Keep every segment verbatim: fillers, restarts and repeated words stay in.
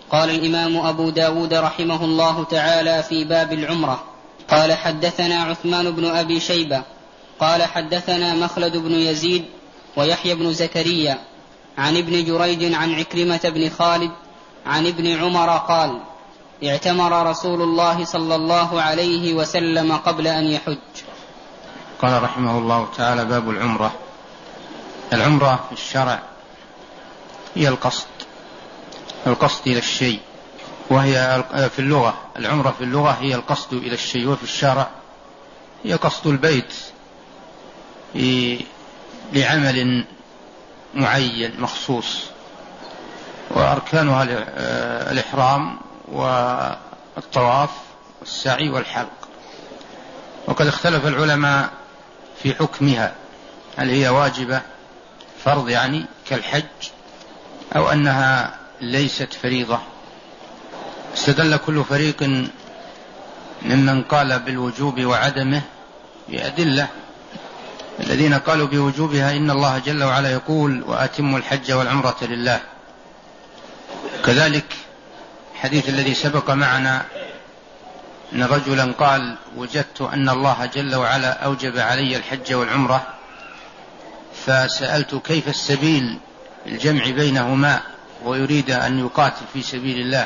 قال الإمام أبو داود رحمه الله تعالى في باب العمرة: قال حدثنا عثمان بن أبي شيبة قال حدثنا مخلد بن يزيد ويحيى بن زكريا عن ابن جريج عن عكرمة بن خالد عن ابن عمر قال: اعتمر رسول الله صلى الله عليه وسلم قبل أن يحج. قال رحمه الله تعالى: باب العمرة. العمرة في الشرع هي القصد القصد إلى الشيء، وهي في اللغة العمرة في اللغة هي القصد إلى الشيء، وفي الشرع هي قصد البيت لعمل معين مخصوص، وأركانها الإحرام والطواف والسعي والحلق. وقد اختلف العلماء في حكمها، هل هي واجبة فرض يعني كالحج، أو أنها ليست فريضة. استدل كل فريق ممن قال بالوجوب وعدمه بأدلة. الذين قالوا بوجوبها إن الله جل وعلا يقول: وأتموا الحج والعمرة لله. كذلك الحديث الذي سبق معنا أن رجلا قال: وجدت أن الله جل وعلا أوجب علي الحج والعمرة، فسألت كيف السبيل الجمع بينهما، ويريد أن يقاتل في سبيل الله،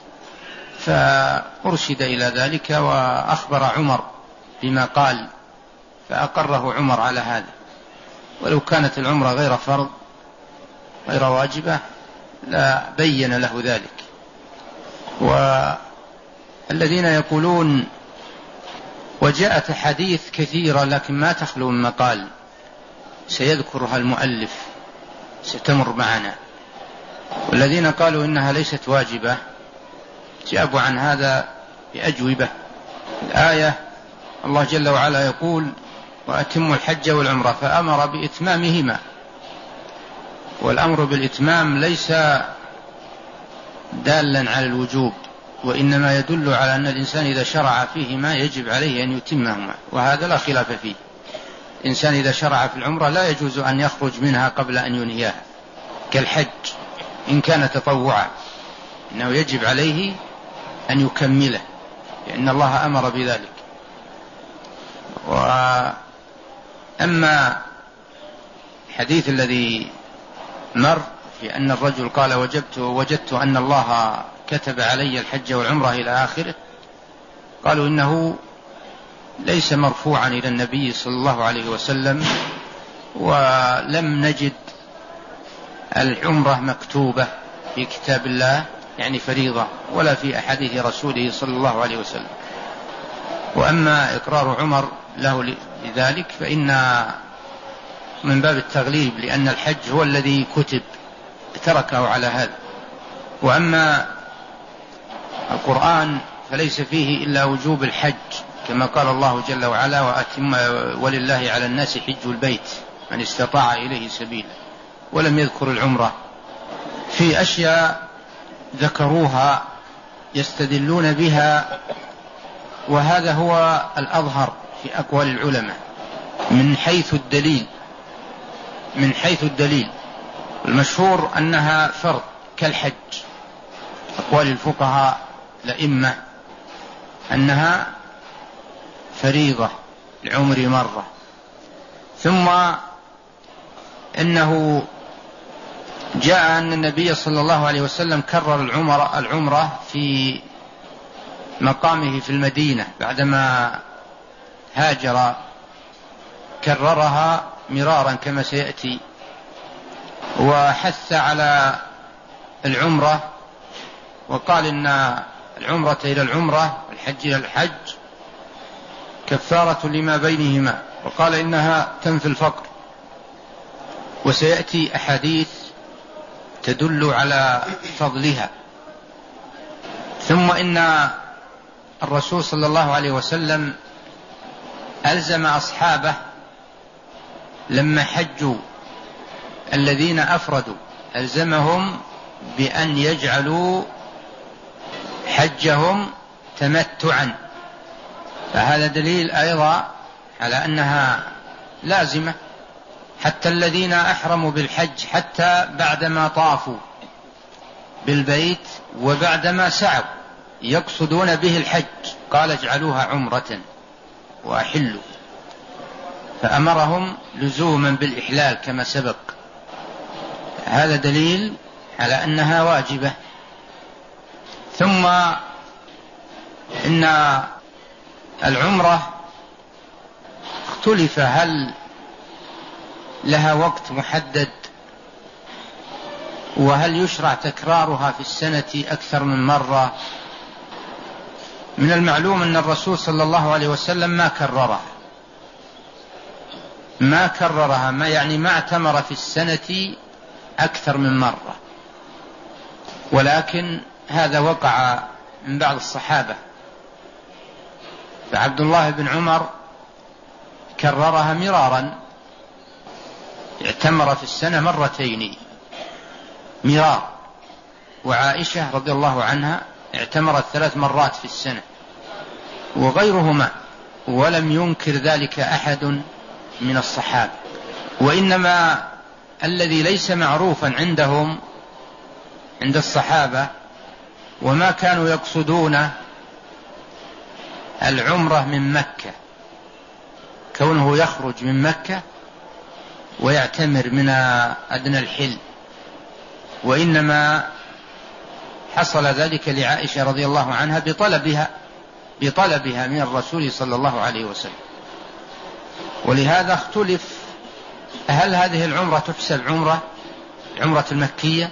فأرشد إلى ذلك وأخبر عمر بما قال، فأقره عمر على هذا. ولو كانت العمرة غير فرض غير واجبة لا بين له ذلك. والذين يقولون وجاءت حديث كثيرة لكن ما تخلو من مقال سيذكرها المؤلف ستمر معنا، والذين قالوا إنها ليست واجبة جابوا عن هذا بأجوبة. الآية الله جل وعلا يقول: وأتموا الحج والعمرة، فأمر بإتمامهما، والأمر بالإتمام ليس دالا على الوجوب، وإنما يدل على أن الإنسان إذا شرع فيهما يجب عليه أن يتمهما، وهذا لا خلاف فيه. الإنسان إذا شرع في العمرة لا يجوز أن يخرج منها قبل أن ينهيها، كالحج إن كان تطوعا، إنه يجب عليه أن يكمله لأن الله أمر بذلك. وأما الحديث الذي مر في أن الرجل قال: وجدت, وجدت أن الله كتب علي الحج والعمرة إلى آخره، قالوا إنه ليس مرفوعا إلى النبي صلى الله عليه وسلم، ولم نجد العمرة مكتوبة في كتاب الله يعني فريضة، ولا في أحاديث رسوله صلى الله عليه وسلم. وأما إقرار عمر له لذلك فإن من باب التغليب، لأن الحج هو الذي كتب تركه على هذا. وأما القرآن فليس فيه إلا وجوب الحج، كما قال الله جل وعلا: وأتم ولله على الناس حج البيت من استطاع إليه سبيلا، ولم يذكر العمرة. في أشياء ذكروها يستدلون بها، وهذا هو الأظهر في أقوال العلماء من حيث الدليل من حيث الدليل المشهور أنها فرض كالحج. أقوال الفقهاء الأئمة أنها فريضة العمر مرة، ثم إنه جاء أن النبي صلى الله عليه وسلم كرر العمرة, العمرة في مقامه في المدينة بعدما هاجر، كررها مرارا كما سيأتي، وحث على العمرة، وقال إن العمرة إلى العمرة الحج إلى الحج كفارة لما بينهما، وقال إنها تنفي الفقر. وسيأتي أحاديث تدل على فضلها. ثم إن الرسول صلى الله عليه وسلم ألزم أصحابه لما حجوا الذين أفردوا، ألزمهم بأن يجعلوا حجهم تمتعا، فهذا دليل أيضا على أنها لازمة. حتى الذين أحرموا بالحج حتى بعدما طافوا بالبيت وبعدما سعوا يقصدون به الحج قال اجعلوها عمرة وأحلوا، فأمرهم لزوما بالإحلال كما سبق. هذا دليل على أنها واجبة. ثم إن العمرة اختلف هل لها وقت محدد، وهل يشرع تكرارها في السنة أكثر من مرة. من المعلوم أن الرسول صلى الله عليه وسلم ما كررها ما كررها ما يعني ما اعتمر في السنة أكثر من مرة، ولكن هذا وقع من بعض الصحابة. فعبد الله بن عمر كررها مرارا، اعتمر في السنة مرتين مرار، وعائشة رضي الله عنها اعتمرت ثلاث مرات في السنة وغيرهما، ولم ينكر ذلك أحد من الصحابة. وإنما الذي ليس معروفا عندهم عند الصحابة وما كانوا يقصدون العمرة من مكة، كونه يخرج من مكة ويعتمر من أدنى الحل، وإنما حصل ذلك لعائشة رضي الله عنها بطلبها بطلبها من الرسول صلى الله عليه وسلم. ولهذا اختلف هل هذه العمرة تحسب عمرة عمرة المكية،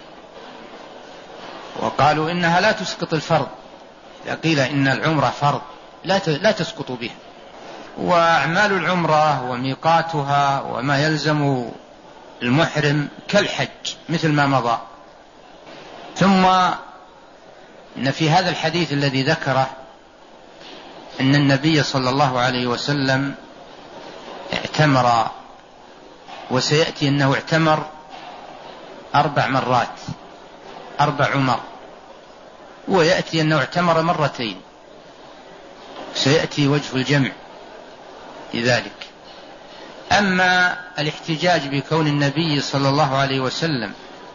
وقالوا إنها لا تسقط الفرض، قيل إن العمرة فرض لا لا تسقط بها، وأعمال العمرة وميقاتها وما يلزم المحرم كالحج مثل ما مضى. ثم إن في هذا الحديث الذي ذكره أن النبي صلى الله عليه وسلم اعتمر، وسيأتي أنه اعتمر أربع مرات أربع عمر، ويأتي أنه اعتمر مرتين، سيأتي وجه الجمع لذلك. أما الاحتجاج بكون النبي صلى الله عليه وسلم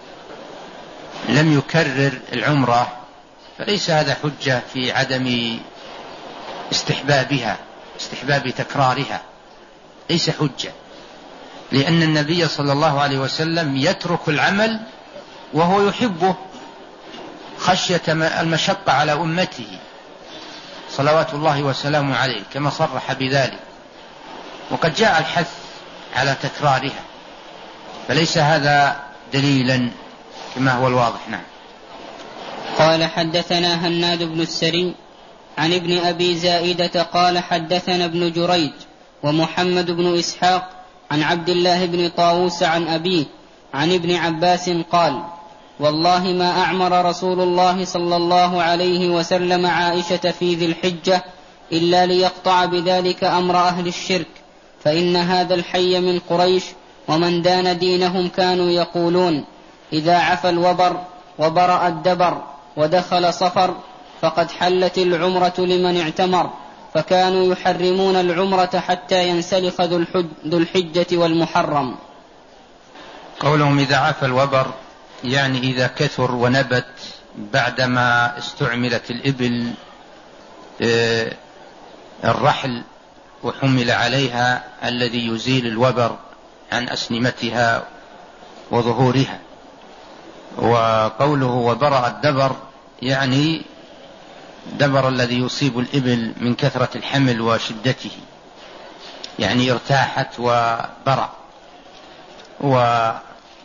لم يكرر العمرة فليس هذا حجة في عدم استحبابها استحباب تكرارها، ليس حجة، لأن النبي صلى الله عليه وسلم يترك العمل وهو يحبه خشية المشقة على أمته صلوات الله وسلامه عليه، كما صرح بذلك، وقد جاء الحث على تكرارها، فليس هذا دليلا كما هو الواضح. نعم. قال حدثنا هناد بن السري عن ابن أبي زائدة قال حدثنا ابن جريج ومحمد بن إسحاق عن عبد الله بن طاووس عن أبيه عن ابن عباس قال والله ما أعمر رسول الله صلى الله عليه وسلم عائشة في ذي الحجة إلا ليقطع بذلك أمر أهل الشرك، فإن هذا الحي من قريش، ومن دان دينهم كانوا يقولون إذا عفى الوبر وبرأ الدبر ودخل صفر فقد حلت العمرة لمن اعتمر، فكانوا يحرمون العمرة حتى ينسلخ ذو الحجة والمحرم. قولهم إذا عفى الوبر يعني إذا كثر ونبت بعدما استعملت الإبل الرحل وحمل عليها الذي يزيل الوبر عن أسنمتها وظهورها. وقوله وبرأ الدبر يعني دبر الذي يصيب الإبل من كثرة الحمل وشدته، يعني ارتاحت وبرأ وخرج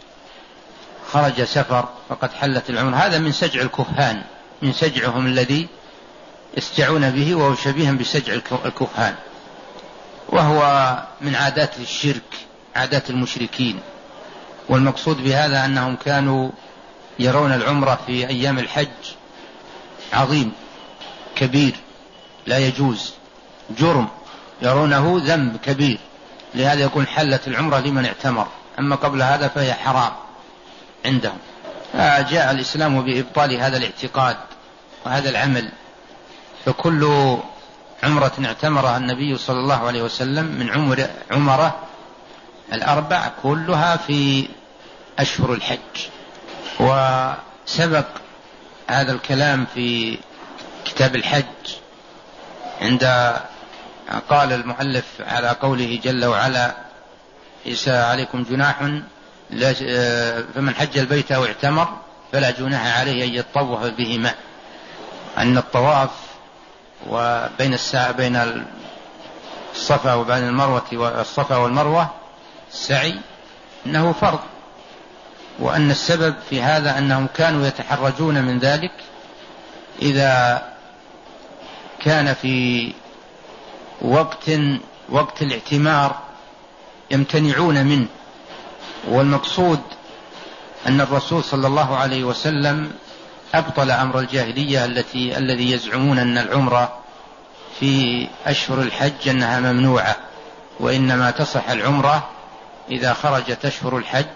سفر فقد حلت العمر. هذا من سجع الكهان، من سجعهم الذي يسجعون به، وهو شبيه بسجع الكهان، وهو من عادات الشرك، عادات المشركين. والمقصود بهذا أنهم كانوا يرون العمرة في أيام الحج عظيم كبير لا يجوز، جرم يرونه ذنب كبير، لهذا يكون حلت العمرة لمن اعتمر، أما قبل هذا فهي حرام عندهم. جاء الإسلام بإبطال هذا الاعتقاد وهذا العمل، فكل عمرة اعتمرها النبي صلى الله عليه وسلم من عمر عمره الأربع كلها في أشهر الحج. وسبق هذا الكلام في كتاب الحج عند قال المؤلف على قوله جل وعلا ليس عليكم جناح فمن حج البيت أو اعتمر فلا جناح عليه أن يطوف بهما، أن الطواف وبين الساعة بين الصفا وبين المروة والصفا والمروة السعي إنه فرض، وأن السبب في هذا أنهم كانوا يتحرجون من ذلك إذا كان في وقت وقت الاعتمار يمتنعون منه. والمقصود أن الرسول صلى الله عليه وسلم أبطل أمر الجاهلية التي الذي يزعمون أن العمرة في أشهر الحج أنها ممنوعة، وإنما تصح العمرة إذا خرجت أشهر الحج،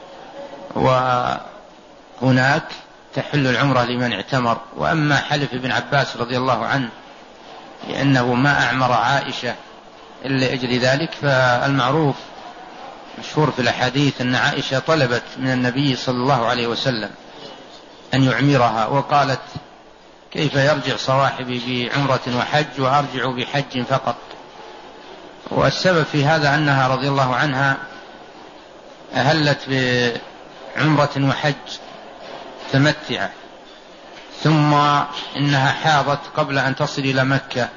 وهناك تحل العمرة لمن اعتمر. وأما حلف ابن عباس رضي الله عنه لأنه ما أعمر عائشة إلا أجل ذلك، فالمعروف مشهور في الأحاديث أن عائشة طلبت من النبي صلى الله عليه وسلم أن يعمرها، وقالت كيف يرجع صواحبي بعمرة وحج وأرجع بحج فقط. والسبب في هذا أنها رضي الله عنها أهلت بعمرة وحج تمتعة، ثم إنها حاضت قبل أن تصل إلى مكة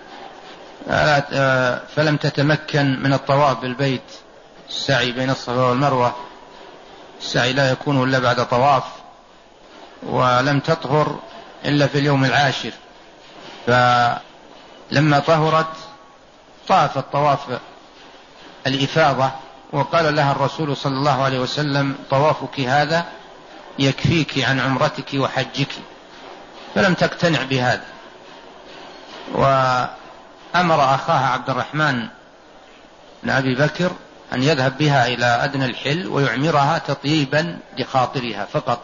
فلم تتمكن من الطواف بالبيت، السعي بين الصفا والمروة السعي لا يكون إلا بعد طواف، ولم تطهر إلا في اليوم العاشر، فلما طهرت طافت طواف الإفاضة، وقال لها الرسول صلى الله عليه وسلم طوافك هذا يكفيك عن عمرتك وحجك، فلم تقتنع بهذا، وأمر أخاها عبد الرحمن بن أبي بكر أن يذهب بها إلى أدنى الحل ويعمرها تطيبا لخاطرها فقط،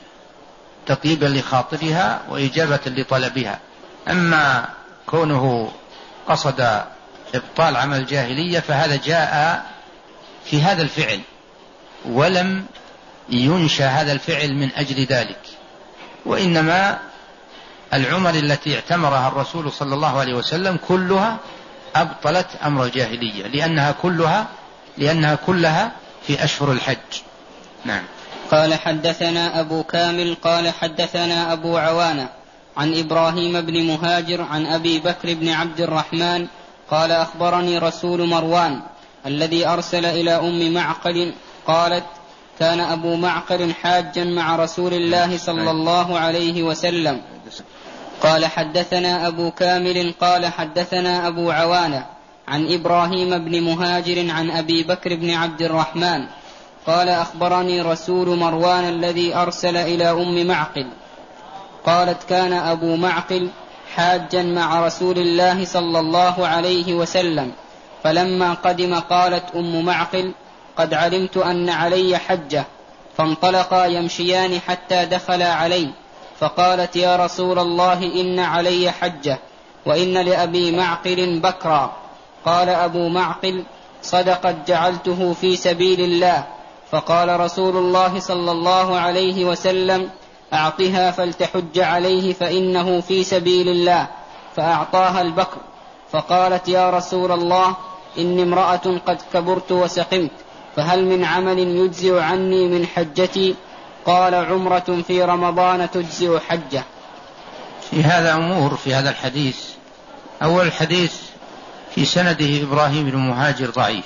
تطيبا لخاطرها وإجابة لطلبها. أما كونه قصد إبطال عمل الجاهلية فهذا جاء في هذا الفعل، ولم ينشأ هذا الفعل من أجل ذلك، وإنما العمر التي اعتمرها الرسول صلى الله عليه وسلم كلها أبطلت أمر الجاهلية، لأنها كلها لأنها كلها في أشهر الحج. نعم. قال حدثنا أبو كامل قال حدثنا أبو عوانة عن إبراهيم بن مهاجر عن أبي بكر بن عبد الرحمن قال أخبرني رسول مروان الذي أرسل إلى أم معقل قالت كان أبو معقل حاجا مع رسول الله صلى الله عليه وسلم. قال حدثنا أبو كامل قال حدثنا أبو عوانة عن إبراهيم بن مهاجر عن أبي بكر بن عبد الرحمن قال أخبرني رسول مروان الذي أرسل إلى أم معقل قالت كان أبو معقل حاجا مع رسول الله صلى الله عليه وسلم، فلما قدم قالت أم معقل قد علمت أن علي حجة، فانطلقا يمشيان حتى دخلا علي، فقالت يا رسول الله إن علي حجة وإن لأبي معقل بكرا. قال أبو معقل صدقت جعلته في سبيل الله. فقال رسول الله صلى الله عليه وسلم أعطها فلتحج عليه فإنه في سبيل الله، فأعطاها البكر. فقالت يا رسول الله إني امرأة قد كبرت وسقمت، فهل من عمل يجزئ عني من حجتي؟ قال عمرة في رمضان تجزئ حجة. في هذا أمور في هذا الحديث. أول الحديث في سنده إبراهيم بن مهاجر ضعيف،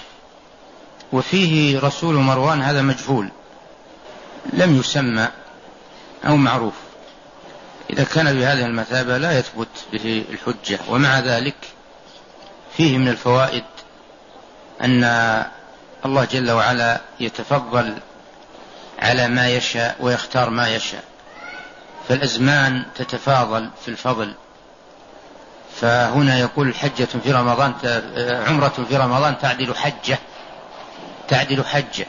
وفيه رسول مروان هذا مجهول لم يسمى أو معروف، إذا كان بهذه المثابة لا يثبت به الحجة. ومع ذلك فيه من الفوائد أن الله جل وعلا يتفضل على ما يشاء ويختار ما يشاء، فالأزمان تتفاضل في الفضل، فهنا يقول حجة في رمضان عمرة في رمضان تعدل حجة تعدل حجة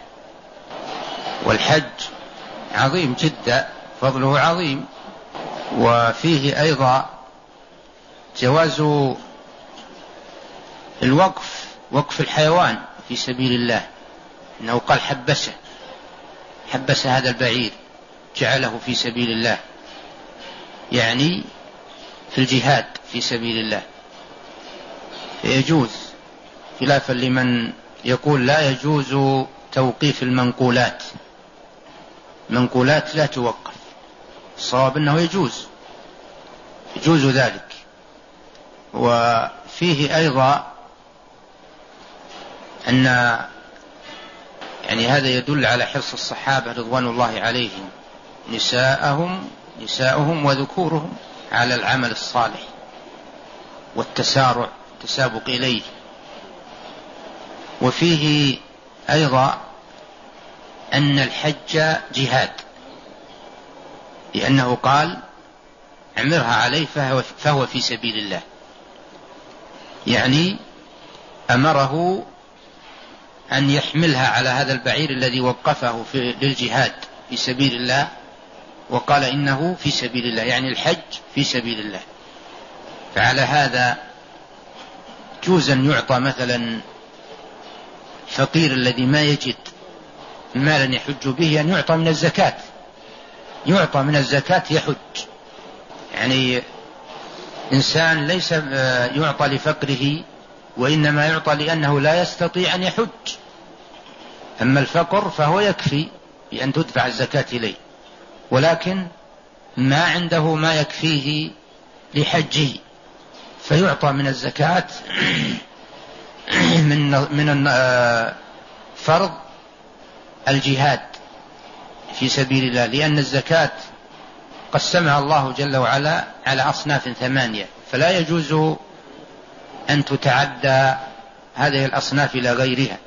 والحج عظيم جدا، فضله عظيم. وفيه أيضا جواز الوقف وقف الحيوان في سبيل الله، إنه قال حبسه حبس هذا البعير جعله في سبيل الله، يعني في الجهاد في سبيل الله يجوز، خلافا لمن يقول لا يجوز توقيف المنقولات. منقولات لا توقف، الصواب أنه يجوز يجوز ذلك. وفيه أيضا أن يعني هذا يدل على حرص الصحابة رضوان الله عليهم نساءهم نساءهم وذكورهم على العمل الصالح والتسارع التسابق إليه. وفيه أيضا أن الحج جهاد، لأنه قال اعمرها عليه فهو في سبيل الله، يعني أمره أن يحملها على هذا البعير الذي وقفه في للجهاد في سبيل الله، وقال إنه في سبيل الله، يعني الحج في سبيل الله. فعلى هذا جوز أن يعطى مثلا فقير الذي ما يجد مالا يحج به أن يعطى من الزكاة، يعطى من الزكاة يحج. يعني إنسان ليس يعطى لفقره، وإنما يعطى لأنه لا يستطيع أن يحج. أما الفقر فهو يكفي بأن تدفع الزكاة إليه، ولكن ما عنده ما يكفيه لحجه فيعطى من الزكاة من من فرض الجهاد في سبيل الله، لأن الزكاة قسمها الله جل وعلا على أصناف ثمانية، فلا يجوز أن تتعدى هذه الأصناف إلى غيرها.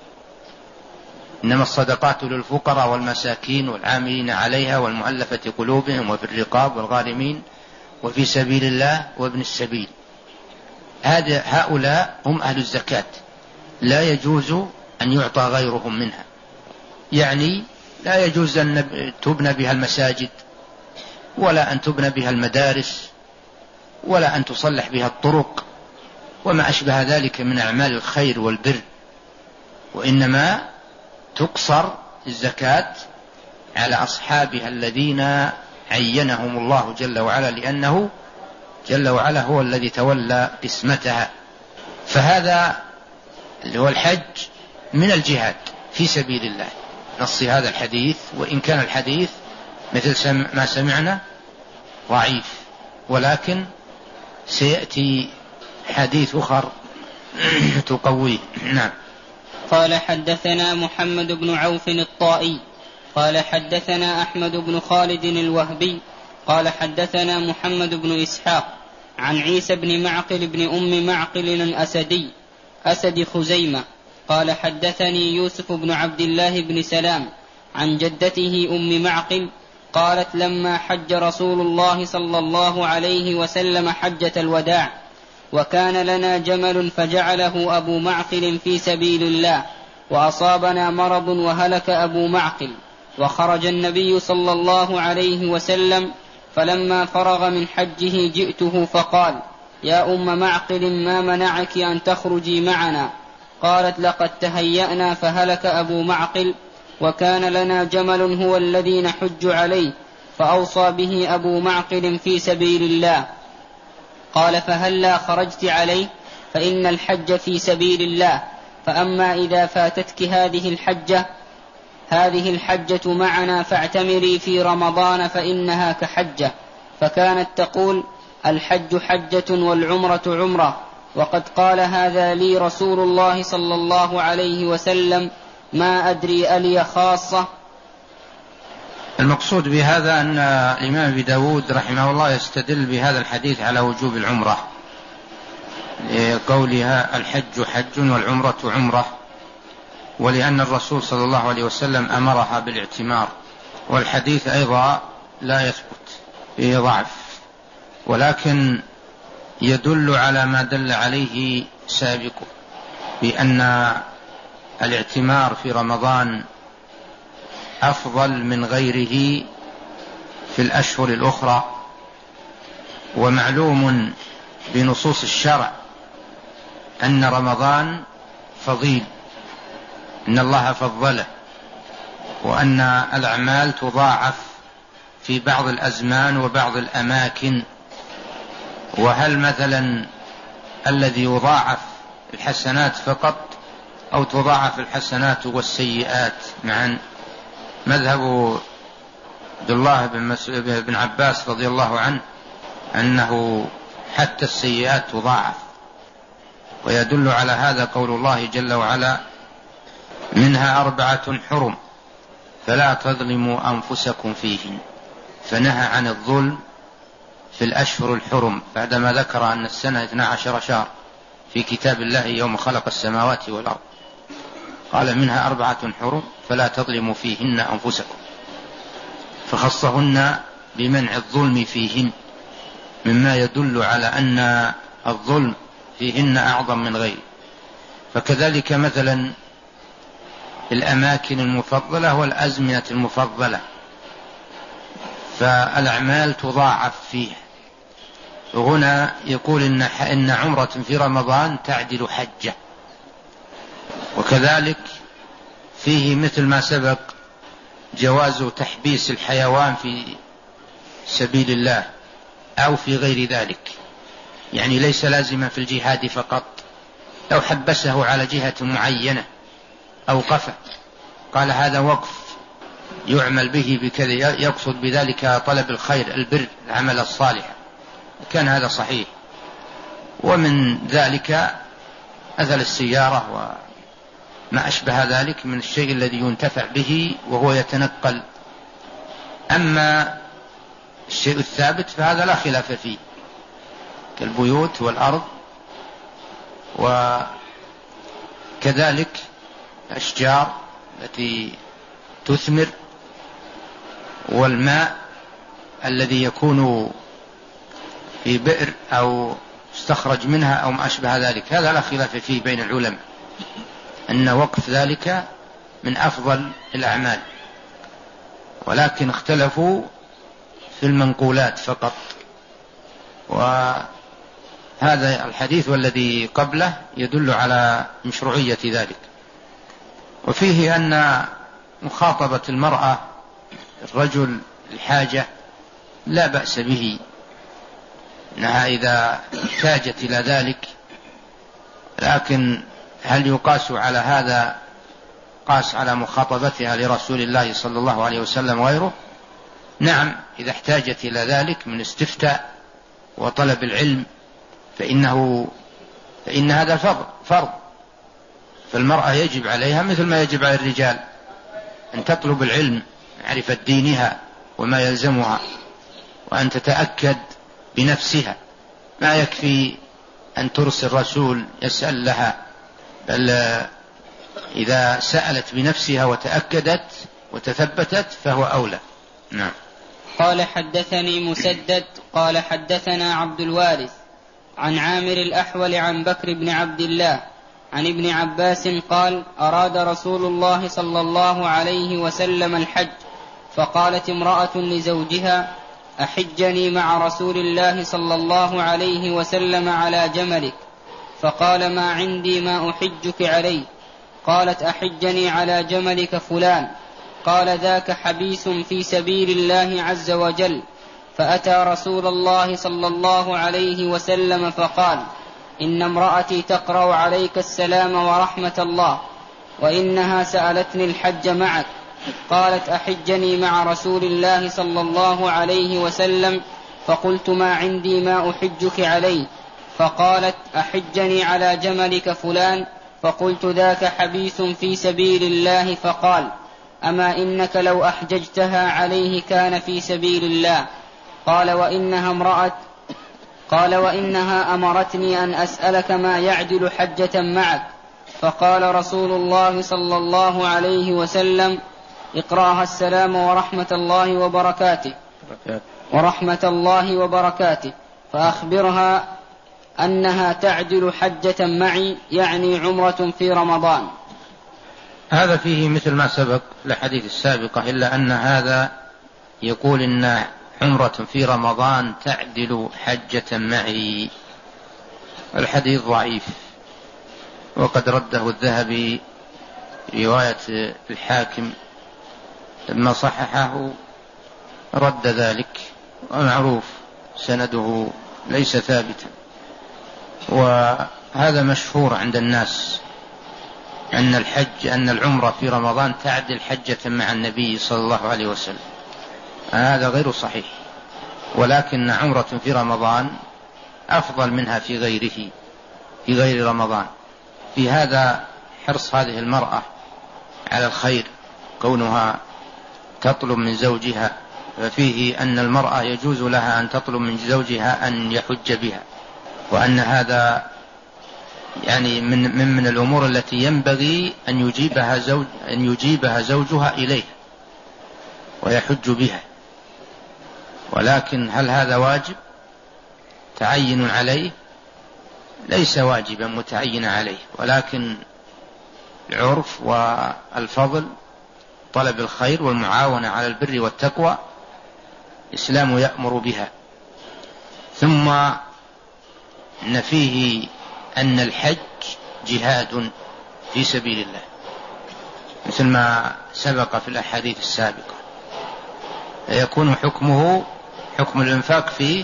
إنما الصدقات للفقراء والمساكين والعاملين عليها والمؤلفة قلوبهم وفي الرقاب والغارمين وفي سبيل الله وابن السبيل. هذا هؤلاء هم أهل الزكاة، لا يجوز أن يعطى غيرهم منها. يعني لا يجوز أن تبنى بها المساجد، ولا أن تبنى بها المدارس، ولا أن تصلح بها الطرق وما أشبه ذلك من أعمال الخير والبر، وإنما تقصر الزكاة على أصحابها الذين عينهم الله جل وعلا، لأنه جل وعلا هو الذي تولى قسمتها. فهذا اللي هو الحج من الجهاد في سبيل الله، نص هذا الحديث، وإن كان الحديث مثل ما سمعنا ضعيف، ولكن سيأتي حديث أخر تقويه. نعم. قال حدثنا محمد بن عوف الطائي قال حدثنا أحمد بن خالد الوهبي قال حدثنا محمد بن إسحاق عن عيسى بن معقل بن أم معقل الأسدي أسد خزيمة قال حدثني يوسف بن عبد الله بن سلام عن جدته أم معقل قالت لما حج رسول الله صلى الله عليه وسلم حجة الوداع وكان لنا جمل فجعله أبو معقل في سبيل الله، وأصابنا مرض وهلك أبو معقل، وخرج النبي صلى الله عليه وسلم، فلما فرغ من حجه جئته فقال يا أم معقل ما منعك أن تخرجي معنا؟ قالت لقد تهيأنا فهلك أبو معقل وكان لنا جمل هو الذي نحج عليه، فأوصى به أبو معقل في سبيل الله. قال فهلا خرجت عليه؟ فإن الحج في سبيل الله، فأما إذا فاتتك هذه الحجة هذه الحجة معنا فاعتمري في رمضان فإنها كحجة. فكانت تقول الحج حجة والعمرة عمرة، وقد قال هذا لي رسول الله صلى الله عليه وسلم ما أدري ألي خاصة. المقصود بهذا أن الإمام أبي داود رحمه الله يستدل بهذا الحديث على وجوب العمرة، قولها الحج حج والعمرة عمرة، ولأن الرسول صلى الله عليه وسلم أمرها بالاعتمار. والحديث أيضا لا يثبت، فيه ضعف، ولكن يدل على ما دل عليه سابقه بأن الاعتمار في رمضان أفضل من غيره في الأشهر الأخرى. ومعلوم بنصوص الشرع أن رمضان فضيل، إن الله فضله، وأن الأعمال تضاعف في بعض الأزمان وبعض الأماكن؟ وهل مثلا الذي يضاعف الحسنات فقط أو تضاعف الحسنات والسيئات معا؟ مذهب عبد الله بن عباس رضي الله عنه أنه حتى السيئات تضاعف، ويدل على هذا قول الله جل وعلا: منها أربعة حرم فلا تظلموا أنفسكم فيهن. فنهى عن الظلم في الأشهر الحرم بعدما ذكر أن السنة اثنا عشر شهر في كتاب الله يوم خلق السماوات والأرض، قال: منها أربعة حرم فلا تظلموا فيهن أنفسكم، فخصهن بمنع الظلم فيهن، مما يدل على أن الظلم فيهن أعظم من غيره. فكذلك مثلا الأماكن المفضلة والأزمنة المفضلة فالأعمال تضاعف فيها. وهنا يقول إن, إن عمرة في رمضان تعدل حجة، وكذلك فيه مثل ما سبق جواز تحبيس الحيوان في سبيل الله أو في غير ذلك، يعني ليس لازما في الجهاد فقط. لو حبسه على جهة معينة أوقفه، قال هذا وقف يعمل به بكذا، يقصد بذلك طلب الخير، البر، العمل الصالح، كان هذا صحيح. ومن ذلك أثل السيارة وما أشبه ذلك من الشيء الذي ينتفع به وهو يتنقل. أما الشيء الثابت فهذا لا خلاف فيه، كالبيوت والأرض، وكذلك الأشجار التي تثمر، والماء الذي يكون في بئر أو استخرج منها أو ما أشبه ذلك، هذا لا خلاف فيه بين العلماء أن وقف ذلك من أفضل الأعمال، ولكن اختلفوا في المنقولات فقط. وهذا الحديث والذي قبله يدل على مشروعية ذلك. وفيه أن مخاطبة المرأة الرجل الحاجة لا بأس به، إنها إذا احتاجت إلى ذلك. لكن هل يقاس على هذا قاس على مخاطبتها لرسول الله صلى الله عليه وسلم وغيره؟ نعم، إذا احتاجت إلى ذلك من استفتاء وطلب العلم فإنه فإن هذا فرض فرض فالمرأة يجب عليها مثل ما يجب على الرجال أن تطلب العلم، معرفة دينها وما يلزمها، وأن تتأكد بنفسها. ما يكفي أن ترسل رسول يسأل لها، بل إذا سألت بنفسها وتأكدت وتثبتت فهو أولى. نعم. قال: حدثني مسدد قال حدثنا عبد الوارث عن عامر الأحول عن بكر بن عبد الله عن ابن عباس قال: أراد رسول الله صلى الله عليه وسلم الحج، فقالت امرأة لزوجها: أحجني مع رسول الله صلى الله عليه وسلم على جملك. فقال: ما عندي ما أحجك عليه. قالت: أحجني على جملك فلان. قال: ذاك حبيس في سبيل الله عز وجل. فأتى رسول الله صلى الله عليه وسلم فقال: إن امرأتي تقرأ عليك السلام ورحمة الله، وإنها سألتني الحج معك. قالت: أحجني مع رسول الله صلى الله عليه وسلم. فقلت: ما عندي ما أحجك عليه. فقالت: أحجني على جملك فلان. فقلت: ذاك حبيس في سبيل الله. فقال: أما إنك لو أحججتها عليه كان في سبيل الله. قال: وإنها امرأة قال: وإنها أمرتني أن أسألك ما يعدل حجة معك. فقال رسول الله صلى الله عليه وسلم: اقرأها السلام ورحمة الله وبركاته ورحمة الله وبركاته فأخبرها أنها تعدل حجة معي، يعني عمرة في رمضان. هذا فيه مثل ما سبق في الحديث السابقة، إلا أن هذا يقول إن عمرة في رمضان تعدل حجة معي. الحديث ضعيف، وقد رده الذهبي رواية الحاكم لما صححه رد ذلك، ومعروف سنده ليس ثابتا. وهذا مشهور عند الناس أن الحج أن العمرة في رمضان تعدل حجة مع النبي صلى الله عليه وسلم. هذا غير صحيح، ولكن عمرة في رمضان أفضل منها في غيره في غير رمضان. في هذا حرص هذه المرأة على الخير، كونها تطلب من زوجها، ففيه أن المرأة يجوز لها أن تطلب من زوجها أن يحج بها، وأن هذا يعني من من, من الأمور التي ينبغي أن يجيبها زوج أن يجيبها زوجها إليه ويحج بها. ولكن هل هذا واجب تعين عليه؟ ليس واجبا متعينا عليه، ولكن العرف والفضل، طلب الخير والمعاونة على البر والتقوى، الإسلام يأمر بها. ثم إن فيه أن الحج جهاد في سبيل الله، مثل ما سبق في الأحاديث السابقة. يكون حكمه حكم الإنفاق فيه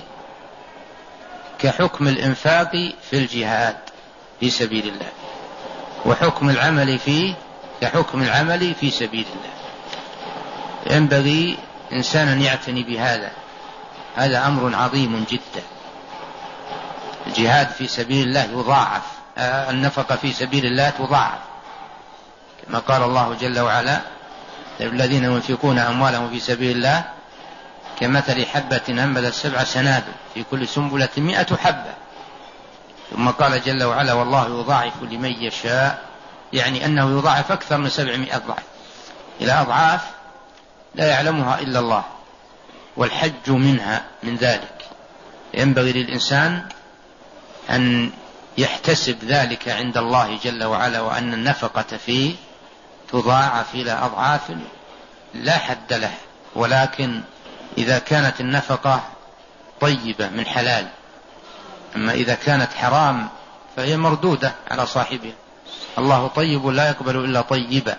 كحكم الإنفاق في الجهاد في سبيل الله، وحكم العمل فيه كحكم العمل في سبيل الله. ينبغي إنسان يعتني بهذا، هذا أمر عظيم جدا. الجهاد في سبيل الله يضاعف، النفقة في سبيل الله تضاعف، كما قال الله جل وعلا: الذين ينفقون أموالهم في سبيل الله كمثل حبة أنبتت سبع سنابل في كل سنبلة مئة حبة. ثم قال جل وعلا: والله يضاعف لمن يشاء، يعني أنه يضاعف أكثر من سبعمائة ضعف إلى أضعاف لا يعلمها إلا الله، والحج منها من ذلك. ينبغي للإنسان أن يحتسب ذلك عند الله جل وعلا، وأن النفقة فيه تضاعف إلى أضعاف لا حد لها. ولكن إذا كانت النفقة طيبة من حلال، أما إذا كانت حرام فهي مردودة على صاحبها. الله طيب لا يقبل إلا طيبا.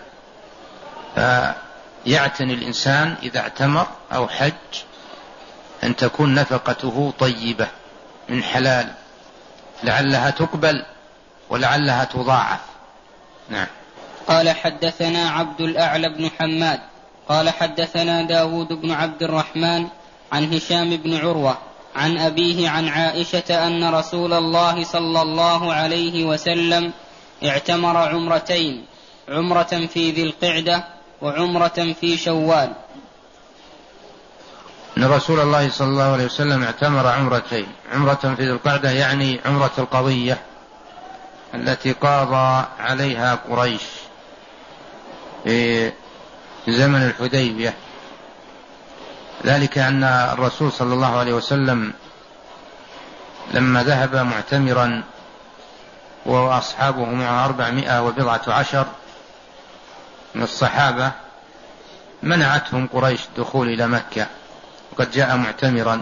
فيعتني الإنسان إذا اعتمر أو حج أن تكون نفقته طيبة من حلال، لعلها تقبل ولعلها تضاعف. نعم. قال: حدثنا عبد الأعلى بن حماد قال حدثنا داود بن عبد الرحمن عن هشام بن عروة عن أبيه عن عائشة أن رسول الله صلى الله عليه وسلم اعتمر عمرتين، عمرة في ذي القعدة وعمرة في شوال. أن رسول الله صلى الله عليه وسلم اعتمر عمرتين، عمرة في ذي القعدة يعني عمرة القضية التي قاضى عليها قريش في زمن الحديبية. ذلك أن الرسول صلى الله عليه وسلم لما ذهب معتمرا وأصحابه معه أربعمائة وبضعة عشر من الصحابة، منعتهم قريش الدخول إلى مكة، وقد جاء معتمرا،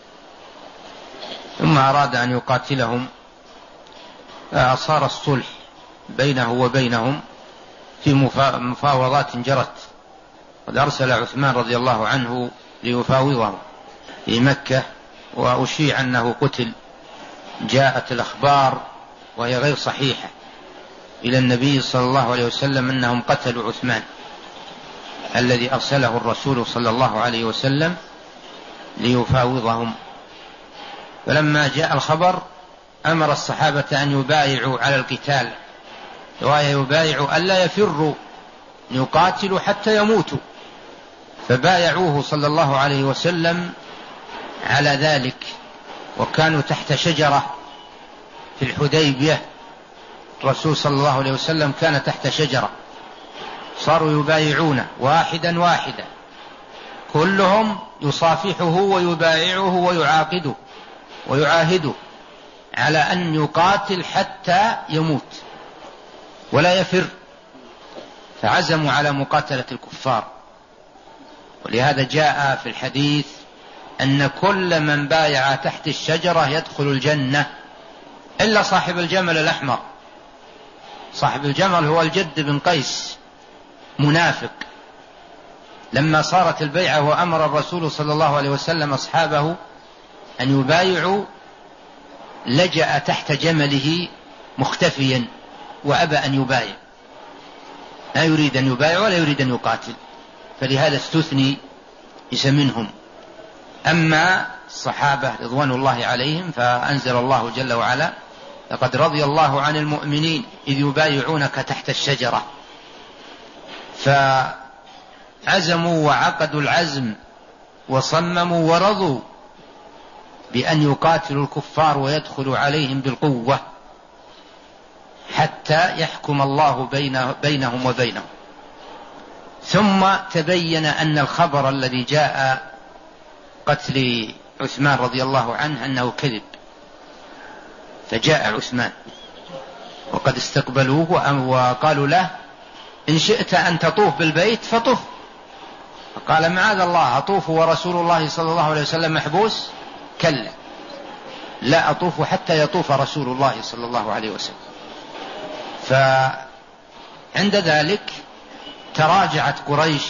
ثم أراد أن يقاتلهم، فصار الصلح بينه وبينهم في مفاوضات جرت. قد أرسل عثمان رضي الله عنه ليفاوضه في مكة، وأشيع أنه قتل. جاءت الأخبار وهي غير صحيحة إلى النبي صلى الله عليه وسلم أنهم قتلوا عثمان الذي أرسله الرسول صلى الله عليه وسلم ليفاوضهم. فلما جاء الخبر أمر الصحابة أن يبايعوا على القتال، ويبايعوا ألا يفروا، يقاتلوا حتى يموتوا. فبايعوه صلى الله عليه وسلم على ذلك، وكانوا تحت شجرة في الحديبية. الرسول صلى الله عليه وسلم كان تحت شجرة، صاروا يبايعونه واحدا واحدا، كلهم يصافحه ويبايعه ويعاقده ويعاهده على أن يقاتل حتى يموت ولا يفر. فعزموا على مقاتلة الكفار. ولهذا جاء في الحديث أن كل من بايع تحت الشجرة يدخل الجنة إلا صاحب الجمل الأحمر. صاحب الجمل هو الجد بن قيس، منافق، لما صارت البيعة وأمر الرسول صلى الله عليه وسلم أصحابه أن يبايعوا لجأ تحت جمله مختفيا وأبى أن يبايع، لا يريد أن يبايع ولا يريد أن يقاتل، فلهذا استثني منهم. أما الصحابة رضوان الله عليهم فأنزل الله جل وعلا: لقد رضي الله عن المؤمنين إذ يبايعونك تحت الشجرة. فعزموا وعقدوا العزم وصمموا ورضوا بأن يقاتلوا الكفار ويدخلوا عليهم بالقوة حتى يحكم الله بينهم وبينهم. ثم تبين أن الخبر الذي جاء قتل عثمان رضي الله عنه أنه كذب، فجاء عثمان وقد استقبلوه وقالوا له: إن شئت أن تطوف بالبيت فطف. فقال: معاذ الله، أطوف ورسول الله صلى الله عليه وسلم محبوس؟ كلا، لا أطوف حتى يطوف رسول الله صلى الله عليه وسلم. فعند ذلك تراجعت قريش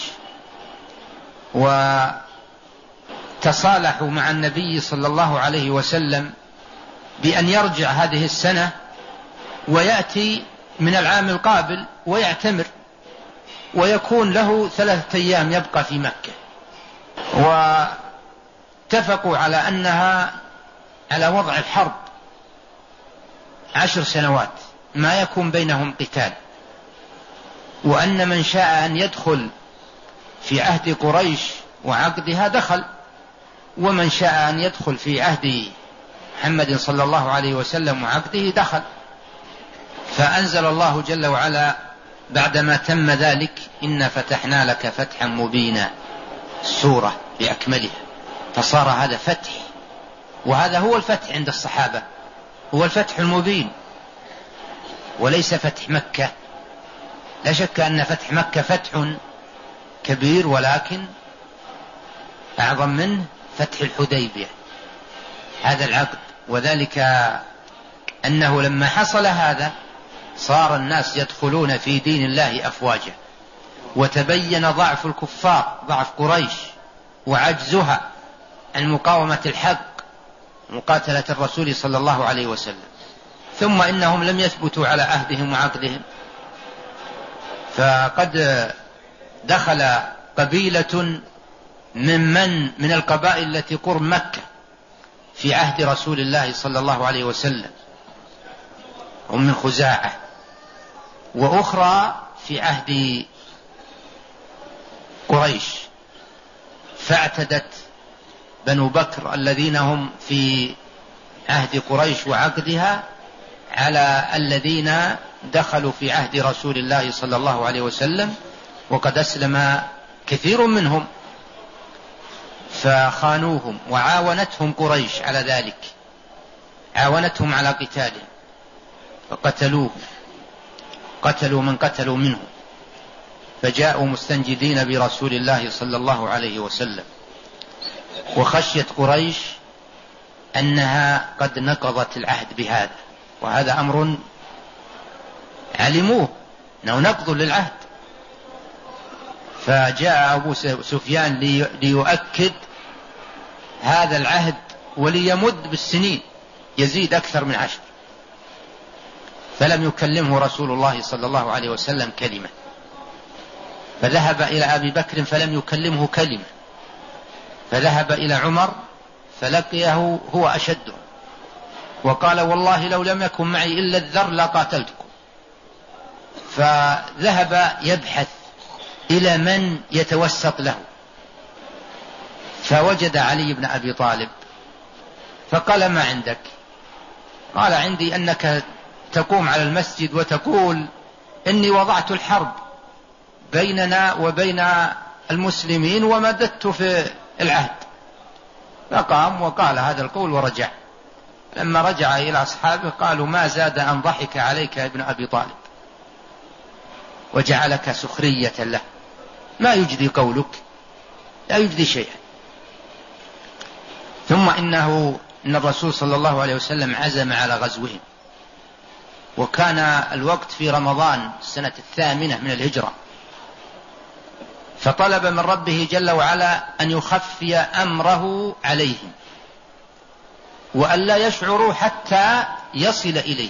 وتصالحوا مع النبي صلى الله عليه وسلم بأن يرجع هذه السنة ويأتي من العام القابل ويعتمر، ويكون له ثلاثة أيام يبقى في مكة. واتفقوا على أنها على وضع الحرب عشر سنوات ما يكون بينهم قتال، وأن من شاء أن يدخل في عهد قريش وعقدها دخل، ومن شاء أن يدخل في عهد محمد صلى الله عليه وسلم وعقده دخل. فأنزل الله جل وعلا بعدما تم ذلك: إنا فتحنا لك فتحا مبينا، السورة بأكملها. فصار هذا فتح، وهذا هو الفتح عند الصحابة، هو الفتح المبين وليس فتح مكة. لا شك أن فتح مكة فتح كبير، ولكن أعظم منه فتح الحديبية، هذا العقد. وذلك أنه لما حصل هذا صار الناس يدخلون في دين الله أفواجا، وتبين ضعف الكفار، ضعف قريش وعجزها عن مقاومة الحق مقاتلة الرسول صلى الله عليه وسلم. ثم إنهم لم يثبتوا على عهدهم وعقدهم، فقد دخل قبيلة ممن من القبائل التي قرب مكة في عهد رسول الله صلى الله عليه وسلم، هم من خزاعة، وأخرى في عهد قريش. فاعتدت بنو بكر الذين هم في عهد قريش وعقدها على الذين دخلوا في عهد رسول الله صلى الله عليه وسلم، وقد أسلم كثير منهم، فخانوهم وعاونتهم قريش على ذلك، عاونتهم على قتالهم فقتلوه، قتلوا من قتلوا منهم، فجاءوا مستنجدين برسول الله صلى الله عليه وسلم. وخشيت قريش أنها قد نقضت العهد بهذا، وهذا أمر علموه أنه نقض للعهد. فجاء أبو سفيان ليؤكد هذا العهد وليمد بالسنين يزيد أكثر من عشر، فلم يكلمه رسول الله صلى الله عليه وسلم كلمة. فذهب إلى أبي بكر فلم يكلمه كلمة، فذهب إلى عمر فلقيه هو أشده، وقال: والله لو لم يكن معي إلا الذر لقاتلتكم. فذهب يبحث إلى من يتوسط له، فوجد علي بن أبي طالب، فقال: ما عندك؟ قال: عندي أنك تقوم على المسجد وتقول إني وضعت الحرب بيننا وبين المسلمين ومددت في العهد. فقام وقال هذا القول ورجع. لما رجع إلى أصحابه قالوا: ما زاد أن ضحك عليك ابن أبي طالب وجعلك سخرية له، ما يجدي قولك، لا يجدي شيئا. ثم إنه إن الرسول صلى الله عليه وسلم عزم على غزوهم، وكان الوقت في رمضان السنة الثامنة من الهجرة، فطلب من ربه جل وعلا أن يخفي أمره عليهم وألا يشعروا حتى يصل إليه،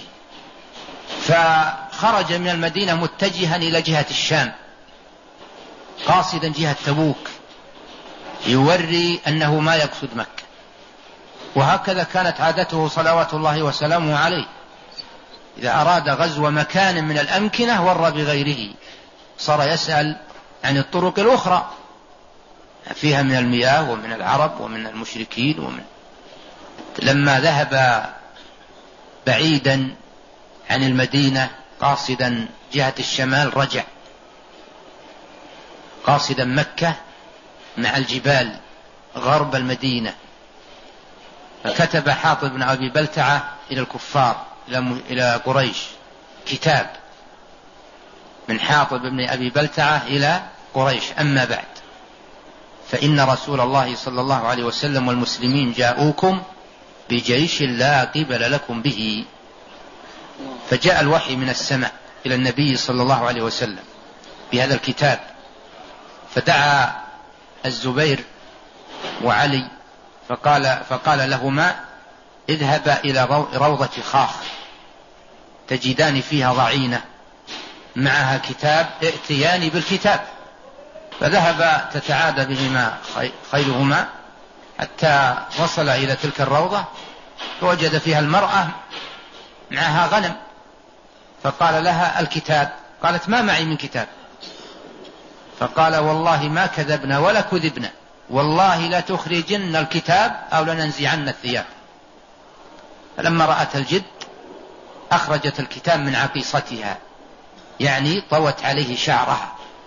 فخرج من المدينة متجها إلى جهة الشام قاصدا جهة تبوك يوري أنه ما يقصد مكة. وهكذا كانت عادته صلوات الله وسلامه عليه، إذا أراد غزو مكان من الأمكنة ور بغيره، صار يسأل عن الطرق الأخرى فيها من المياه ومن العرب ومن المشركين ومن. لما ذهب بعيدا عن المدينة قاصدا جهة الشمال رجع قاصدا مكة مع الجبال غرب المدينة، فكتب حاطب بن أبي بلتعة إلى الكفار إلى قريش كتاب من حاطب بن أبي بلتعة إلى قريش: أما بعد فإن رسول الله صلى الله عليه وسلم والمسلمين جاءوكم بجيش لا قبل لكم به. فجاء الوحي من السماء إلى النبي صلى الله عليه وسلم بهذا الكتاب، فدعا الزبير وعلي فقال, فقال لهما: اذهبا إلى روضة خاخ تجدان فيها ضعينة معها كتاب، ائتيان بالكتاب. فذهب تتعادى بهما خيلهما حتى وصل إلى تلك الروضة، فوجد فيها المرأة معها غنم، فقال لها: الكتاب؟ قالت: ما معي من كتاب. فقال: والله ما كذبنا ولا كذبنا، والله لا تخرجن الكتاب أو لننزعن الثياب. فلما رأت الجد أخرجت الكتاب من عقيصتها، يعني طوت عليه شعرها،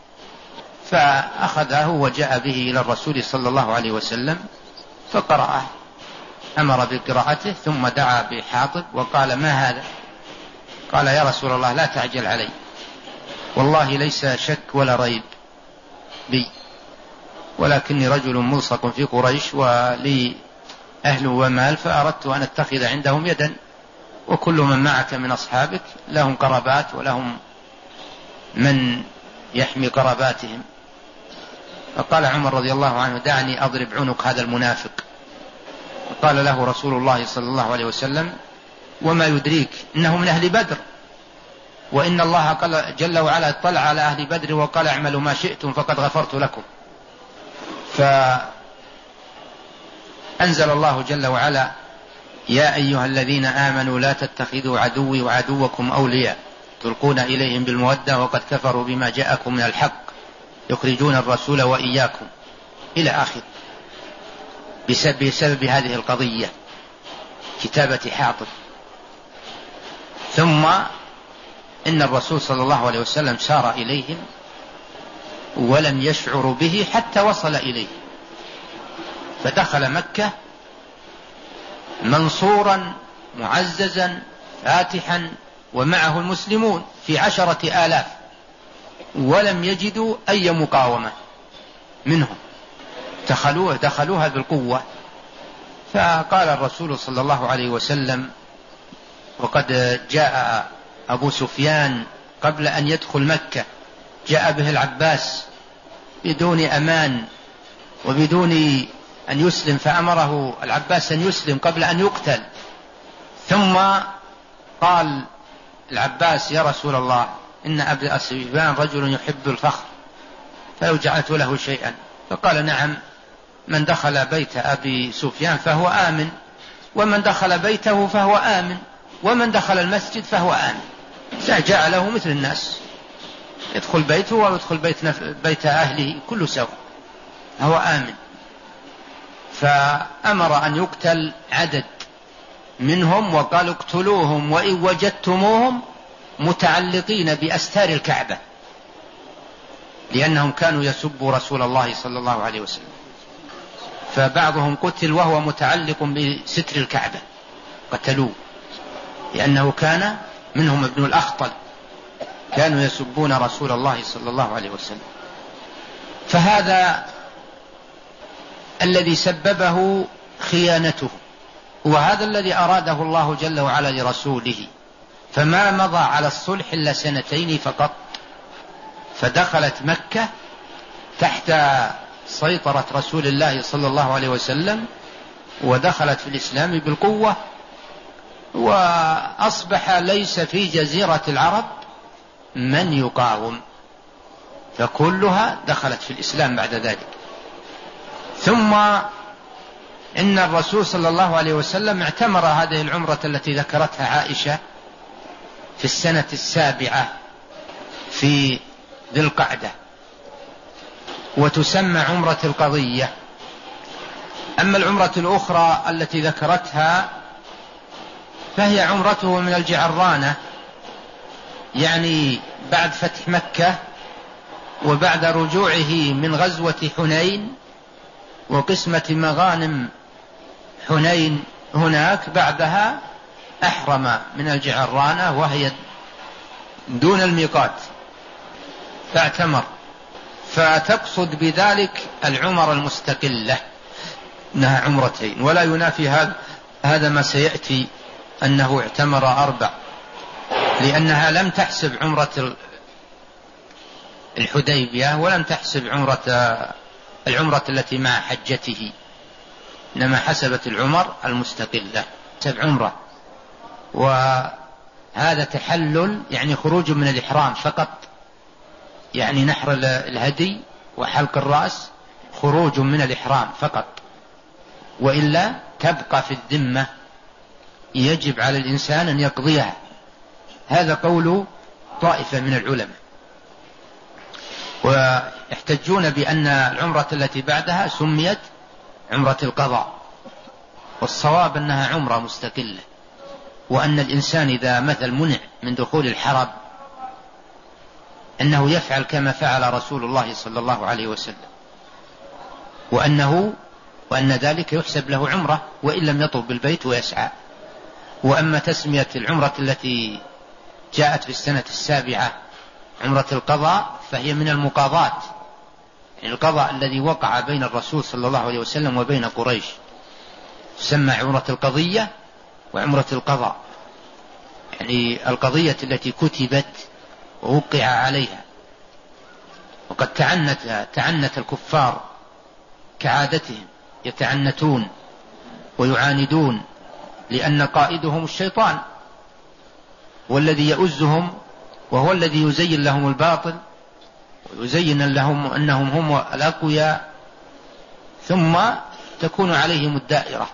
فأخذه وجاء به إلى الرسول صلى الله عليه وسلم فقرأه، أمر بقراءته ثم دعا بحاطب وقال: ما هذا؟ قال: يا رسول الله لا تعجل علي، والله ليس شك ولا ريب بي، ولكني رجل ملصق في قريش ولي أهل ومال، فأردت أن أتخذ عندهم يدا، وكل من معك من أصحابك لهم قرابات ولهم من يحمي قراباتهم. فقال عمر رضي الله عنه: دعني أضرب عنق هذا المنافق. فقال له رسول الله صلى الله عليه وسلم: وما يدريك إنه من أهل بدر، وإن الله قال جل وعلا اطلع على أهل بدر وقال: اعملوا ما شئتم فقد غفرت لكم. فأنزل الله جل وعلا: يا أيها الذين آمنوا لا تتخذوا عدوي وعدوكم أولياء تلقون إليهم بالمودة وقد كفروا بما جاءكم من الحق يخرجون الرسول وإياكم، إلى آخر، بسبب, بسبب هذه القضية كتابة حاطب. ثم إن الرسول صلى الله عليه وسلم سار إليهم ولم يشعر به حتى وصل إليه، فدخل مكة منصورا معززا فاتحا ومعه المسلمون في عشرة آلاف، ولم يجدوا أي مقاومة منهم، دخلوها, دخلوها بالقوة. فقال الرسول صلى الله عليه وسلم: وقد جاء أبو سفيان قبل أن يدخل مكة، جاء به العباس بدون أمان وبدون أن يسلم، فأمره العباس أن يسلم قبل أن يقتل. ثم قال العباس: يا رسول الله، إن أبا سفيان رجل يحب الفخر فأوجعت له شيئا. فقال: نعم، من دخل بيت أبي سفيان فهو آمن، ومن دخل بيته فهو آمن، ومن دخل المسجد فهو آمن. جعله مثل الناس، يدخل بيته ويدخل بيت, نف... بيت أهله كل سوا، هو آمن. فأمر أن يقتل عدد منهم، وقال: اقتلوهم وإن وجدتموهم متعلقين بأستار الكعبة، لأنهم كانوا يسبوا رسول الله صلى الله عليه وسلم. فبعضهم قتل وهو متعلق بستر الكعبة، قتلوه لأنه كان منهم ابن الأخطل، كانوا يسبون رسول الله صلى الله عليه وسلم. فهذا الذي سببه خيانته، وهذا الذي أراده الله جل وعلا لرسوله، فما مضى على الصلح إلا سنتين فقط. فدخلت مكة تحت سيطرة رسول الله صلى الله عليه وسلم، ودخلت في الإسلام بالقوة، وأصبح ليس في جزيرة العرب من يقاوم، فكلها دخلت في الإسلام بعد ذلك. ثم إن الرسول صلى الله عليه وسلم اعتمر هذه العمرة التي ذكرتها عائشة في السنة السابعة في ذي القعدة، وتسمى عمرة القضية. أما العمرة الأخرى التي ذكرتها فهي عمرته من الجعرانة، يعني بعد فتح مكة وبعد رجوعه من غزوة حنين وقسمة مغانم حنين هناك، بعدها أحرم من الجعرانة وهي دون الميقات فاعتمر، فتقصد بذلك العمر المستقلة انها عمرتين. ولا ينافي هذا هذا ما سيأتي أنه اعتمر أربع، لأنها لم تحسب عمرة الحديبية ولم تحسب عمرة العمرة التي مع حجته، إنما حسبت العمر المستقلة سبع عمرة. وهذا تحلل يعني خروج من الإحرام فقط، يعني نحر الهدي وحلق الرأس خروج من الإحرام فقط، وإلا تبقى في الذمة، يجب على الإنسان أن يقضيها. هذا قول طائفة من العلماء، ويحتجون بأن العمرة التي بعدها سميت عمرة القضاء، والصواب أنها عمرة مستقلة، وأن الإنسان إذا مثل منع من دخول الحرم أنه يفعل كما فعل رسول الله صلى الله عليه وسلم، وأنه وأن ذلك يحسب له عمرة وإن لم يطف بالبيت ويسعى. وأما تسمية العمرة التي جاءت في السنة السابعة عمرة القضاء فهي من المقاضات، يعني القضاء الذي وقع بين الرسول صلى الله عليه وسلم وبين قريش، تسمى عمرة القضية وعمرة القضاء، يعني القضية التي كتبت ووقع عليها. وقد تعنت تعنت الكفار كعادتهم، يتعنتون ويعاندون، لأن قائدهم الشيطان والذي يؤزهم، وهو الذي يزين لهم الباطل ويزين لهم أنهم هم الأقوياء، ثم تكون عليهم الدائرة.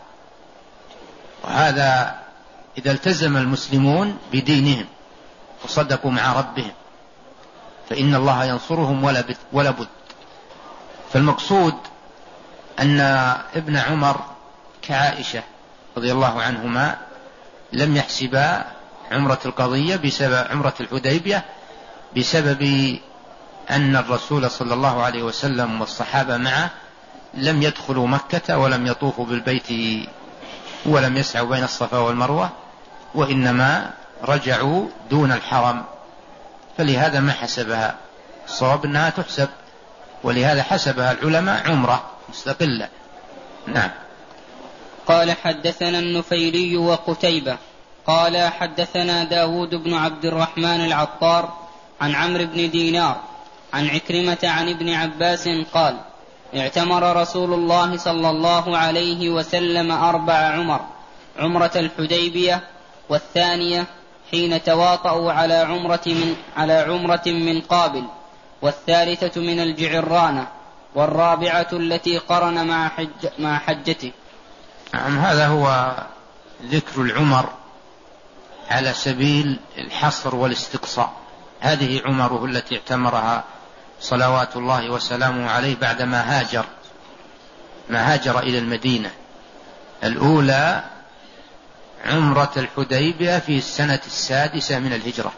وهذا إذا التزم المسلمون بدينهم وصدقوا مع ربهم فإن الله ينصرهم ولا بد. فالمقصود أن ابن عمر كعائشة رضي الله عنهما لم يحسبا عمرة القضية بسبب عمرة الحديبية، بسبب أن الرسول صلى الله عليه وسلم والصحابة معه لم يدخلوا مكة ولم يطوفوا بالبيت ولم يسعوا بين الصفا والمروة، وإنما رجعوا دون الحرم، فلهذا ما حسبها. الصواب أنها تحسب، ولهذا حسبها العلماء عمرة مستقلة. نعم. قال حدثنا النفيلي وقتيبة قال حدثنا داود بن عبد الرحمن العطار عن عمرو بن دينار عن عكرمة عن ابن عباس قال اعتمر رسول الله صلى الله عليه وسلم أربع عمر: عمرة الحديبية، والثانية حين تواطؤوا على عمرة من, على عمرة من قابل، والثالثة من الجعرانة، والرابعة التي قرن مع, حج مع حجته. نعم، هذا هو ذكر العمر على سبيل الحصر والاستقصاء. هذه عمره التي اعتمرها صلوات الله وسلامه عليه بعدما هاجر ما هاجر إلى المدينة. الأولى عمرة الحديبية في السنة السادسة من الهجرة،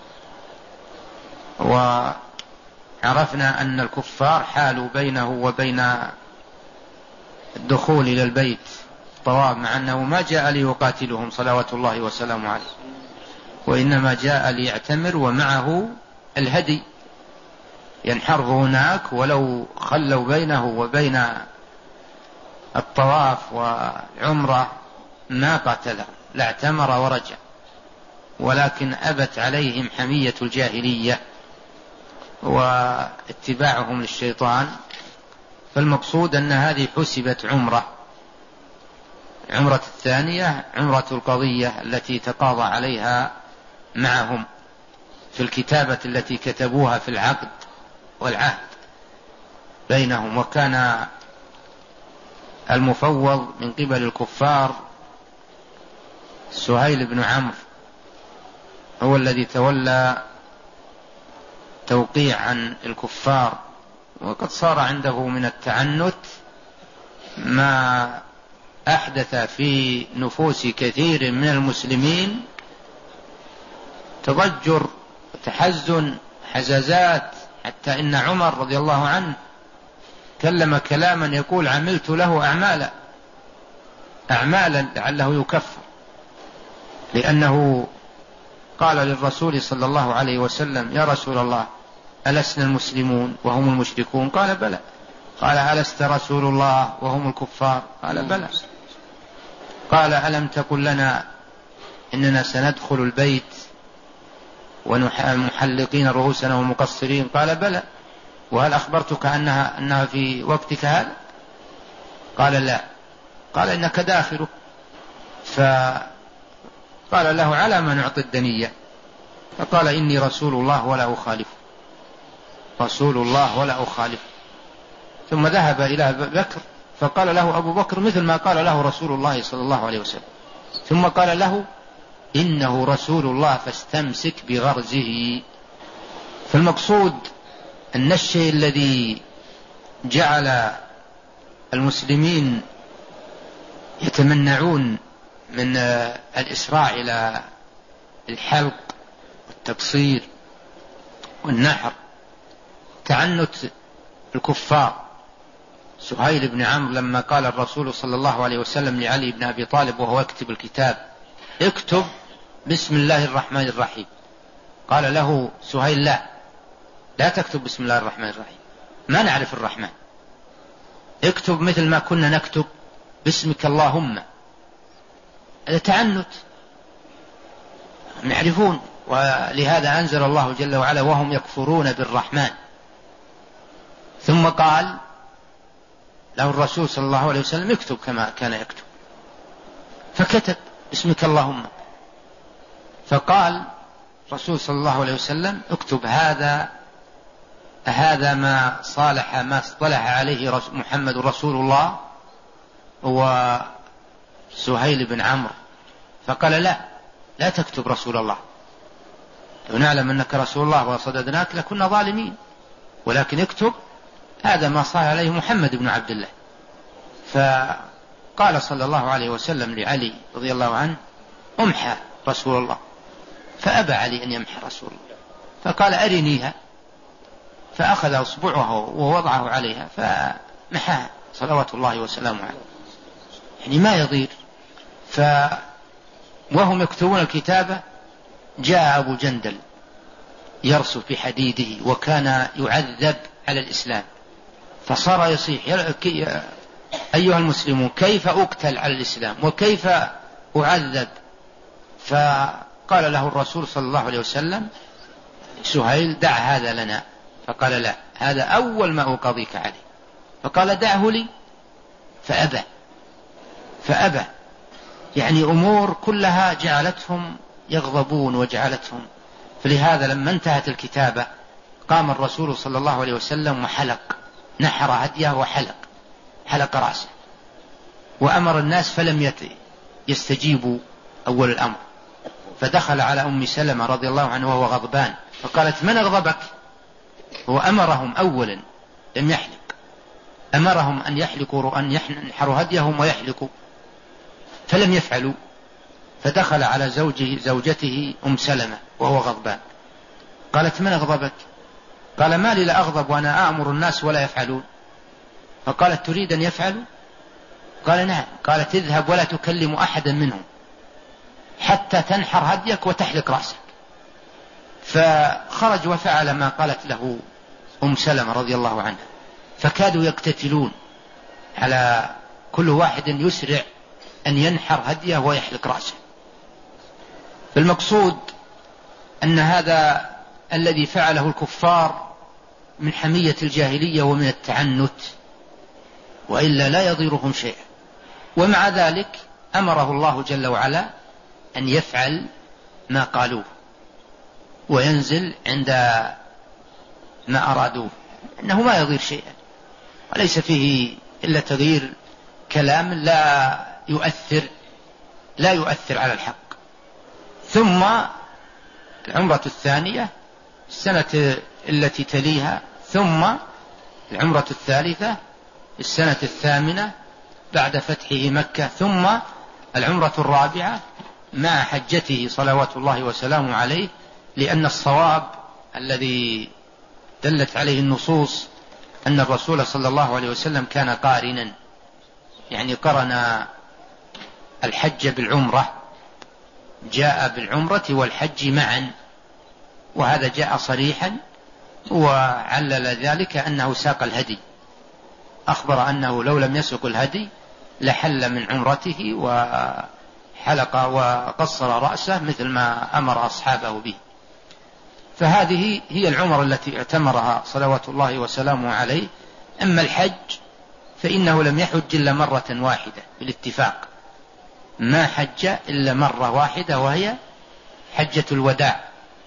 وعرفنا أن الكفار حالوا بينه وبين الدخول إلى البيت طواف، مع أنه ما جاء ليقاتلهم صلوات الله وسلامه عليه، وإنما جاء ليعتمر ومعه الهدي ينحره هناك، ولو خلوا بينه وبين الطواف والعمرة ما قاتله، لاعتمر ورجع، ولكن أبت عليهم حمية الجاهلية واتباعهم للشيطان فالمقصود أن هذه حسبت عمرة. عمرة الثانية عمرة القضية التي تقاضى عليها معهم في الكتابة التي كتبوها في العقد والعهد بينهم. وكان المفوض من قبل الكفار سهيل بن عمرو هو الذي تولى توقيع عن الكفار، وقد صار عنده من التعنت ما أحدث في نفوس كثير من المسلمين تضجر وتحزن حزازات، حتى إن عمر رضي الله عنه كلم كلاما يقول عملت له أعمالا أعمالا لعله يكفر، لأنه قال للرسول صلى الله عليه وسلم يا رسول الله ألسنا المسلمون وهم المشركون؟ قال بلى. قال ألست رسول الله وهم الكفار؟ قال بلى. قال ألم تقل لنا إننا سندخل البيت ومحلقين رؤوسنا ومقصرين؟ قال بلى. وهل أخبرتك أنها, أنها في وقتك هذا؟ قال لا. قال إنك داخله. فقال له على ما نعطي الدنية؟ فقال إني رسول الله ولا أخالف، رسول الله ولا أخالف. ثم ذهب إلى بكر فقال له أبو بكر مثل ما قال له رسول الله صلى الله عليه وسلم، ثم قال له إنه رسول الله فاستمسك بغرزه. فالمقصود أن الشيء الذي جعل المسلمين يتمنعون من الإسراع إلى الحلق والتقصير والنحر تعنت الكفار. سهيل بن عمرو لما قال الرسول صلى الله عليه وسلم لعلي بن أبي طالب وهو يكتب الكتاب اكتب بسم الله الرحمن الرحيم، قال له سهيل لا لا تكتب بسم الله الرحمن الرحيم، ما نعرف الرحمن، اكتب مثل ما كنا نكتب باسمك اللهم. هذا تعنت يعرفون، ولهذا أنزل الله جل وعلا وهم يكفرون بالرحمن. ثم قال له الرسول صلى الله عليه وسلم اكتب كما كان يكتب، فكتب باسمك اللهم. فقال الرسول صلى الله عليه وسلم اكتب هذا هذا ما صالح ما اصطلح عليه محمد رسول الله وسهيل بن عمرو. فقال لا لا تكتب رسول الله، لو نعلم أنك رسول الله وصددناك لكنا ظالمين، ولكن اكتب هذا ما صالح عليه محمد بن عبد الله. فقال صلى الله عليه وسلم لعلي رضي الله عنه امحى رسول الله، فأبى علي أن يمحى رسول الله، فقال أرنيها، فأخذ أصبعه ووضعه عليها فمحاها صلوات الله وسلامه عليه، يعني ما يضير. ف وهم يكتبون الكتابة جاء أبو جندل يرسل في حديده وكان يعذب على الإسلام، فصار يصيح أيها المسلمون كيف أقتل على الإسلام وكيف أعذب؟ فقال له الرسول صلى الله عليه وسلم سهيل دع هذا لنا، فقال لا هذا أول ما أقضيك عليه. فقال دعه لي، فأبى فأبى يعني أمور كلها جعلتهم يغضبون وجعلتهم. فلهذا لما انتهت الكتابة قام الرسول صلى الله عليه وسلم وحلق، نحر هديه وحلق حلق رأسه، وأمر الناس فلم يستجيبوا أول الأمر. فدخل على أم سلمة رضي الله عنه وهو غضبان، فقالت من أغضبك؟ هو أمرهم أولا لم يحلق، أمرهم أن يحلقوا أن ينحروا هديهم ويحلقوا فلم يفعلوا. فدخل على زوجه زوجته أم سلمة وهو غضبان، قالت من أغضبك؟ قال ما لي لا أغضب وأنا أأمر الناس ولا يفعلون. فقالت تريد أن يفعلوا؟ قال نعم. قالت اذهب ولا تكلم أحدا منهم حتى تنحر هديك وتحلق رأسك. فخرج وفعل ما قالت له أم سلمة رضي الله عنها، فكادوا يقتتلون على كل واحد يسرع أن ينحر هديه ويحلق رأسه. فالمقصود أن هذا الذي فعله الكفار من حمية الجاهلية ومن التعنت وإلا لا يضيرهم شيء. ومع ذلك أمره الله جل وعلا أن يفعل ما قالوه وينزل عند ما أرادوه، إنه ما يضير شيئا وليس فيه إلا تغيير كلام لا يؤثر لا يؤثر على الحق. ثم العمرة الثانية السنة التي تليها، ثم العمرة الثالثة السنة الثامنة بعد فتحه مكة، ثم العمرة الرابعة مع حجته صلوات الله وسلامه عليه، لأن الصواب الذي دلت عليه النصوص أن الرسول صلى الله عليه وسلم كان قارنا، يعني قرن الحج بالعمرة، جاء بالعمرة والحج معا، وهذا جاء صريحا. وعلل ذلك أنه ساق الهدي، أخبر أنه لو لم يسق الهدي لحل من عمرته وحلق وقصر رأسه مثل ما أمر أصحابه به. فهذه هي العمر التي اعتمرها صلوات الله وسلامه عليه. أما الحج فإنه لم يحج إلا مرة واحدة بالاتفاق، ما حج إلا مرة واحدة وهي حجة الوداع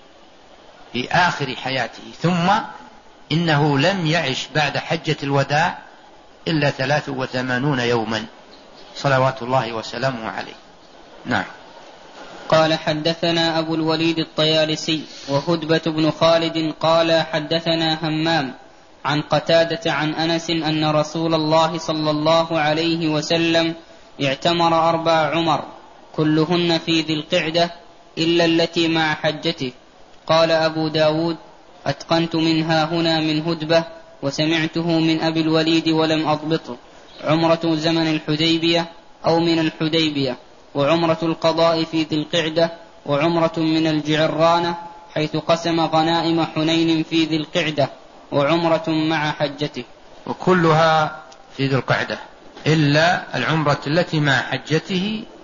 في آخر حياته، ثم إنه لم يعش بعد حجة الوداع إلا ثلاث وثمانون يوما صلوات الله وسلامه عليه. نعم. قال حدثنا أبو الوليد الطيالسي وهدبة بن خالد قال حدثنا همام عن قتادة عن أنس أن رسول الله صلى الله عليه وسلم اعتمر أربع عمر كلهن في ذي القعدة إلا التي مع حجته. قال أبو داود أتقنت منها هنا من هدبة وسمعته من أبي الوليد ولم أضبطه. عمرة زمن الحديبية أو من الحديبية، وعمرة القضاء في ذي القعدة، وعمرة من الجعرانة حيث قسم غنائم حنين في ذي القعدة، وعمرة مع حجته. وكلها في ذي القعدة إلا العمرة التي مع حجته